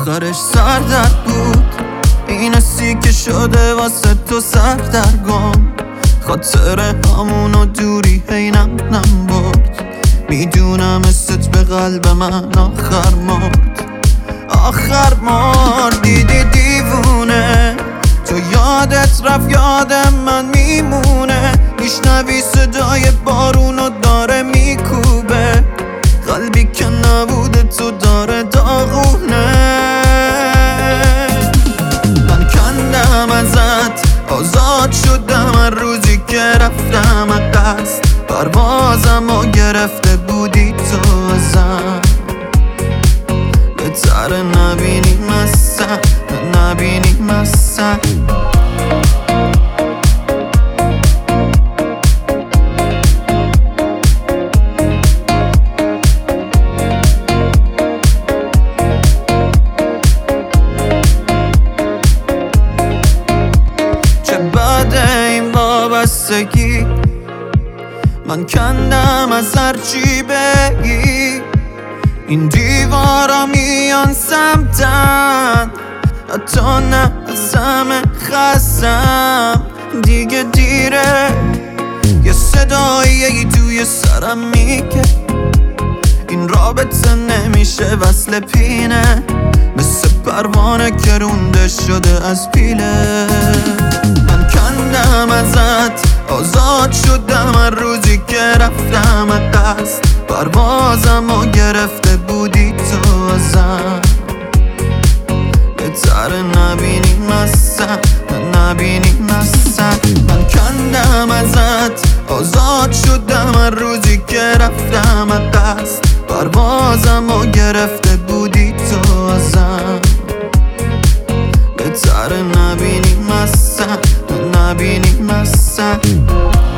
آخرش سردرد بود، این حسی که شده واسه تو سردرگم. خاطر همون دوری هینم برد، میدونم استت به قلب من آخر مرد. دیدی دیوونه، تو یادت رفت یادم من میمونه. میشنوی صدای بارونو داره میکوبه، قلبی که نبوده تو داره داغونه. من کندم ازت، آزاد شدم از روزی که رفتم از دست. پروازم و گرفته بودی تو ازم، بهتره نبینی مسن، نبینی مسن. چه بده این وابستگی، من کندم از هرچی بگی. این دیوارا میان سمتن، حتی نه از همه خستم. دیگه دیره، یه صدایی توی سرم میگه این رابطه نمیشه وصل پینه. مثل پروانه که رونده شده از پیله. من کندم ازت، آزاد شدم از روزی که رفتم از دست. پروازم و گرفته بودی تو ازم، بهتره نبینی مسن، نبینی مسن. من کندم ازت، آزاد شدم از روزی که رفتم از دست. پروازم و گرفته بودی تو ازم، بهتره نبینی مسن، نبینی مسن.